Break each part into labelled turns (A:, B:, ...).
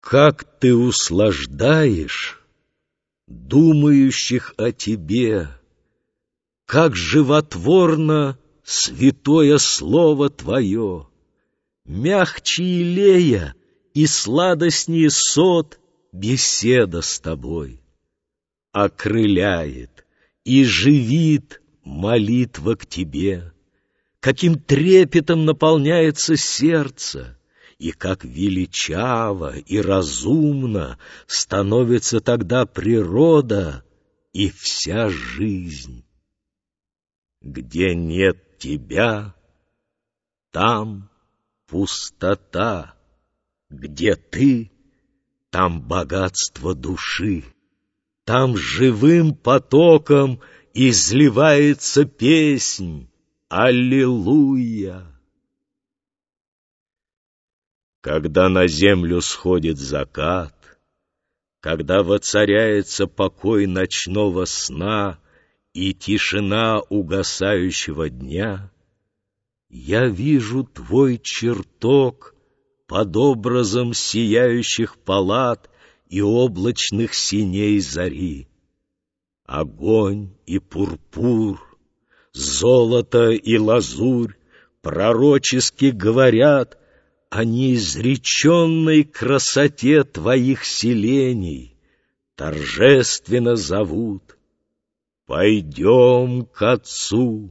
A: Как ты услаждаешь думающих о тебе, как животворно святое слово твое, мягче илея и сладостнее сот беседа с тобой. Окрыляет и живит молитва к тебе, каким трепетом наполняется сердце, и как величаво и разумно становится тогда природа и вся жизнь. Где нет тебя, там пустота, где ты, там богатство души, там живым потоком изливается песнь «Аллилуйя». Когда на землю сходит закат, когда воцаряется покой ночного сна и тишина угасающего дня, я вижу твой чертог под образом сияющих палат и облачных синей зари. Огонь и пурпур, золото и лазурь пророчески говорят о неизреченной красоте твоих селений, торжественно зовут: «Пойдем к Отцу».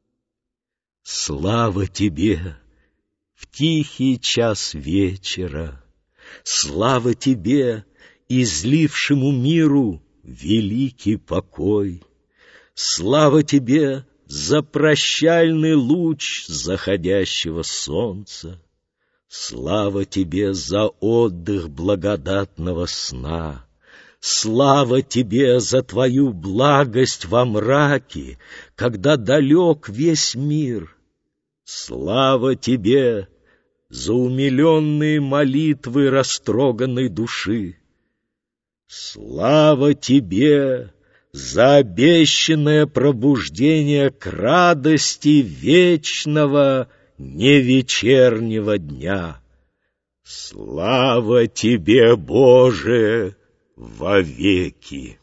A: Слава тебе в тихий час вечера, слава тебе, излившему миру великий покой, слава тебе за прощальный луч заходящего солнца, слава тебе за отдых благодатного сна, слава тебе за твою благость во мраке, когда далек весь мир, слава тебе за умиленные молитвы растроганной души, слава тебе за обещанное пробуждение к радости вечного невечернего дня. Слава тебе, Боже, вовеки!